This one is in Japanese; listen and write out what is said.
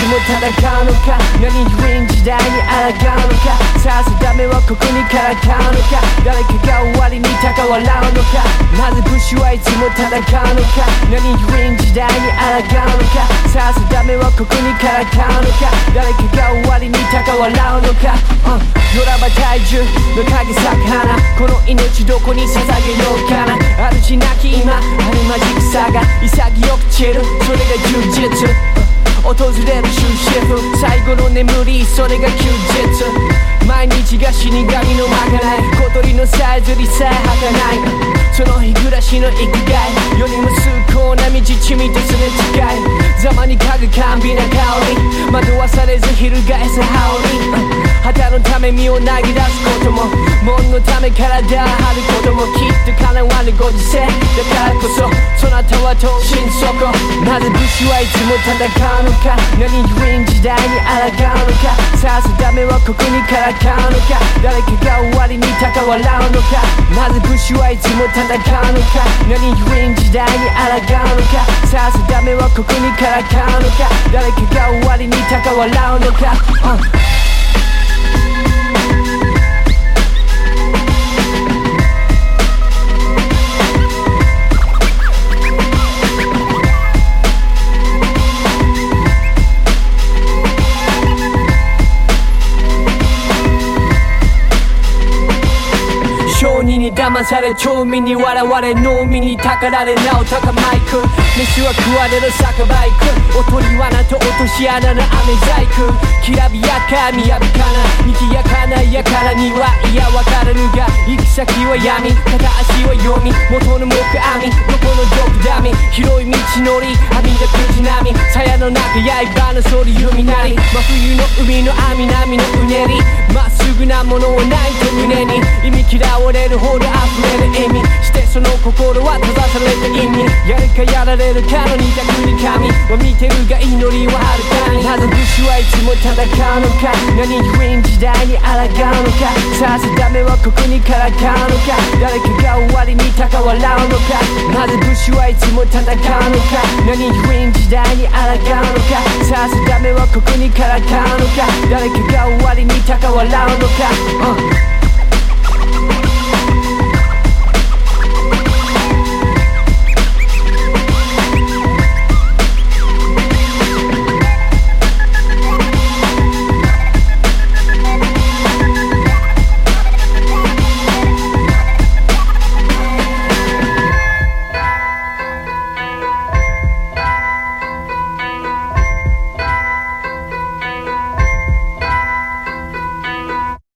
も戦うのか、何故に時代に抗うのか、さあ定めはここにからかうのか、誰かが終わりに高笑うのか、なぜ武士はいつも戦うのか、何故に時代に抗うのか、さあ定めはここにからかうのか、誰かが終わりに高笑うのか、よらば体重の影咲く花、この命どこに捧げようかな、主なき今あるまじくさが潔く散る、それが充実、訪れる終止符、最後の眠り、それが休日、毎日が死神のまかない、小鳥のさえずりさえ儚い、その日暮らしの生きがい、世にも崇高な道地味とすれ違い、ざまに嗅ぐ甘美な香り、惑わされず翻す羽織、旗のため身を投げ出すことも、門のため体を張ることも、きっと叶わぬご時世だからこそ、そなたは等身そこ、なぜ武士はいつも戦うのか、何故に時代に抗うのか、さあ定めはここにからかうのか、誰かが終わりに高笑うのか、なぜ武士はいつも戦うのか、何故に時代に抗うのか、さあ定めはここにからかうのか、誰かが終わりに高笑うのか、商人に騙され、町民に笑われ、農民にたかられ、なお高マイク、飯は食われる酒バイク、おとり罠と落とし穴の飴細工、きらびやかみやびかな、にぎやかなやからにはいやわからぬが、行き先は闇、片足は読み、元の木網、どこの毒ダミ、広い道のり、網だ口波、鞘の中刃の反り弓なり、真冬の海の網波のうねり、まっすぐなものはないと胸に、意味嫌われるほど溢れる意味して、その心は閉ざされた意味、やるかやられるかの二択に神は見てるが祈りは遥かに、なぜ武士はいつも戦うのか、何故に時代に抗うのか、さあ定めはここにからかうのか、誰かが終わりに高笑うのか、なぜ武士はいつも戦うのか、何故に時代に抗うのか、さあ定めはここにからかうのか、誰かが終わりに高笑うのか、